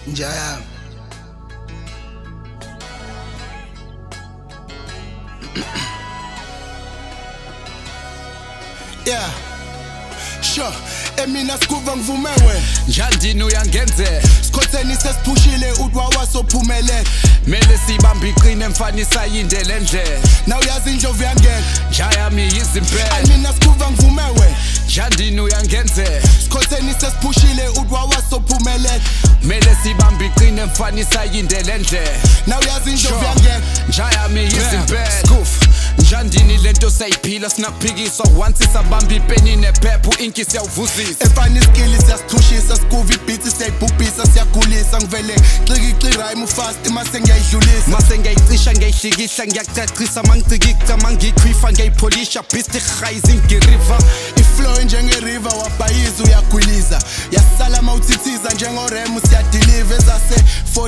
Njaya. Yeah. Sure. Emina skuva ngivumewe njani uyangenze Skotheni sesiphushile udwa wasophumele mele sibambe iqine mfanisa yindele ndle Now uyazi indlovu yangena njaya mi izimpela Emina skuva ngivumewe njani uyangenze Skotheni sesiphushile udwa wasophumele mele sibambe iqine mfanisa yindele ndle Now uyazi indlovu yangena njaya mi izimpela njandini lento sayiphila sinaphikiswa once isabamba ipeni nephepha inki siyawuvuzisa Efani skills siyasithushisa skuva ibhithi siyayibhubhisa siyagulisa ngivele xiki rhyme fast mase ngiyayidlulisa mase ngiyayicisha ngiyayihlikihla ngiyacacisa mangicikika mangiyikhwifa ngiyayipholisha beast rising river iflow njenge-river wabhayiza uyagwiliza yasala mawuthithiza njengorem siyadeliver ezase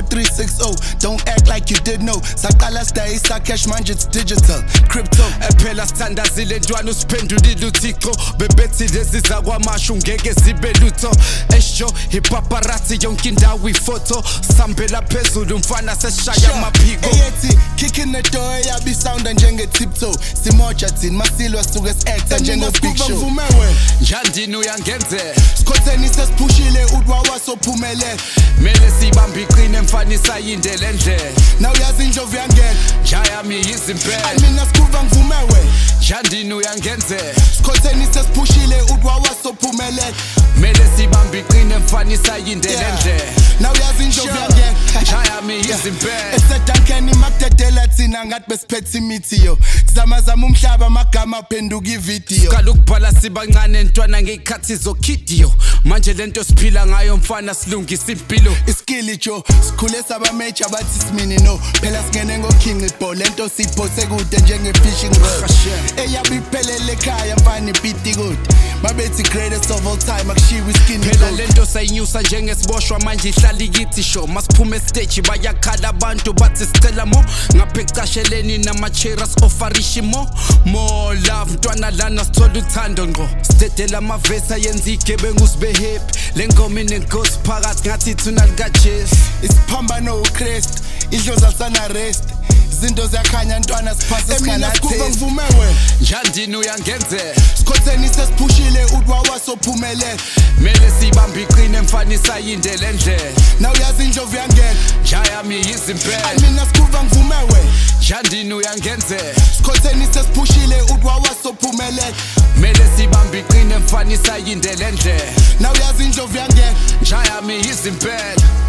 4360 don't act like you did know saqala sidayisa cash manje it's digital crypto ephela sithandazile ntwana usiphendulile uthixo bebethi lezi zakwamashu ngeke zibe lutho esho ipaparazzi yonke indawo ifoto sambela phezulu umfana seshaya amaphiko eyethi kicking the door yabi sounda njenge-tiptoe simoja thini masilwa suke si-acta njengo-big show njandini uyangenze Skotheni sesiphushile udwa wasophumele mele sibambe iqine mfanisa yindele ndle Now uyazi indlovu yangena njaya mi izimpela Mina skuva ngivumewe njandini uyangenze Skotheni sesiphushile udwa wasophumele mele sibambe iqine mfanisa yindele ndle Now uyazi indlovu yangena njaya mi izimpela esedankeni makudedela thina ngathi besiphethe imithi yo kuzamazama umhlaba amagama aphenduka ividiyo Kala ukubhala sibancane ntwana ngeyikhathi zokhidiyo manje lento siphila ngayo mfana silungisa impilo iskili jo sikhule sabameja bathi simini no phela singene ngoking iball lento siphose kude njenge-fishing rod eyabe iphelele ekhaya mfana ipiti kude mabethi greatest of all time akushiwo iskini phela lento sayinyusa njengesiboshwa manje ihlala ikithi sho masiphume estage bayakhala abantu bathi sicela mo ngapha ecasheleni nama-cheras ofarishimo more love ntwana lana sithola uthando ngqo sidedela amavesi ayenza igebengu sibe happy le ngoma inenkosi phakathi ngathi ithuna likajesu isiphambano uChrist idlozi alisanarest izinto ziyakhanya ntwana siphase skuva ngivumewe njandini uyangenze Skotheni sesiphushile udwa wasophumele mele sibambe iqine mfanisa yindele ndle Now uyazi indlovu yangena njaya mi izimpela Mina skuva ngivumewe njandini uyangenze Skotheni sesiphushile udwa wasophumele mele sibambe iqine mfanisa yindele ndle Now uyazi indlovu yangena njaya mi izimpela